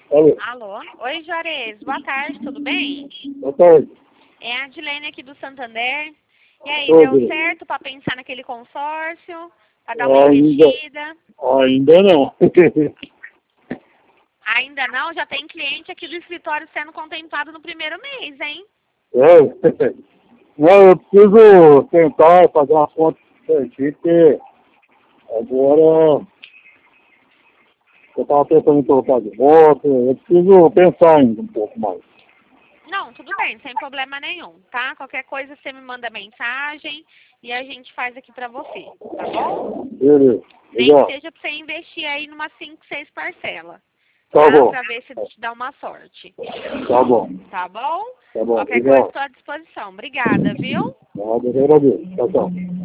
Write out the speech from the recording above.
Alô. Alô? Oi, Juarez. Boa tarde, tudo bem? Boa tarde. É a Dilene aqui do Santander. E aí, Ô, deu Dilene. certo para pensar naquele consórcio? Para dar uma Ainda, investida? ainda não. Ainda não? Já tem cliente aqui do escritório sendo contemplado no primeiro mês, hein? É. Não, eu preciso tentar fazer uma conta certinho, porque agora eu estava pensando em trocar de moto, eu preciso pensar ainda um pouco mais. Não, tudo bem, sem problema nenhum, tá? Qualquer coisa você me manda mensagem e a gente faz aqui pra você, tá bom? Beleza. Nem que Legal. seja pra você investir aí numa 5, 6 parcelas, Tá bom. Pra ver se te dá uma sorte, Tá bom. tá bom? Tá bom. Qualquer coisa Legal. estou à disposição. Obrigada, viu? Nada, eu agradeço. Tchau, tchau.